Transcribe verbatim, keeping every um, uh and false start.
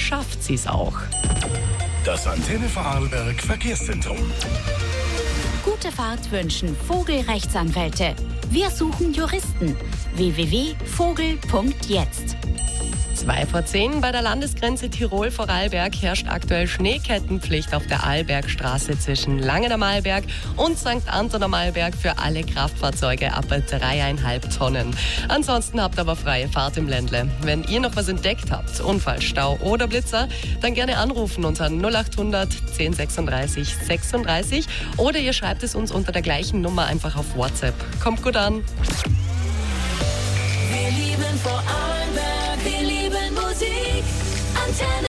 schafft sie es auch. Das Antenne Vorarlberg Verkehrszentrum. Gute Fahrt wünschen Vogel-Rechtsanwälte. Wir suchen Juristen. w w w punkt vogel punkt jetzt. Zwei vor zehn bei der Landesgrenze Tirol-Vorarlberg herrscht aktuell Schneekettenpflicht auf der Arlbergstraße zwischen Langen am Arlberg und Sankt Anton am Arlberg für alle Kraftfahrzeuge ab dreieinhalb Tonnen. Ansonsten habt aber freie Fahrt im Ländle. Wenn ihr noch was entdeckt habt, Unfall, Stau oder Blitzer, dann gerne anrufen unter null acht hundert zehn sechsunddreißig sechsunddreißig oder ihr schreibt es uns unter der gleichen Nummer einfach auf WhatsApp. Kommt gut an! Wir lieben Vorarlberg, wir lieben Musik. Antenne.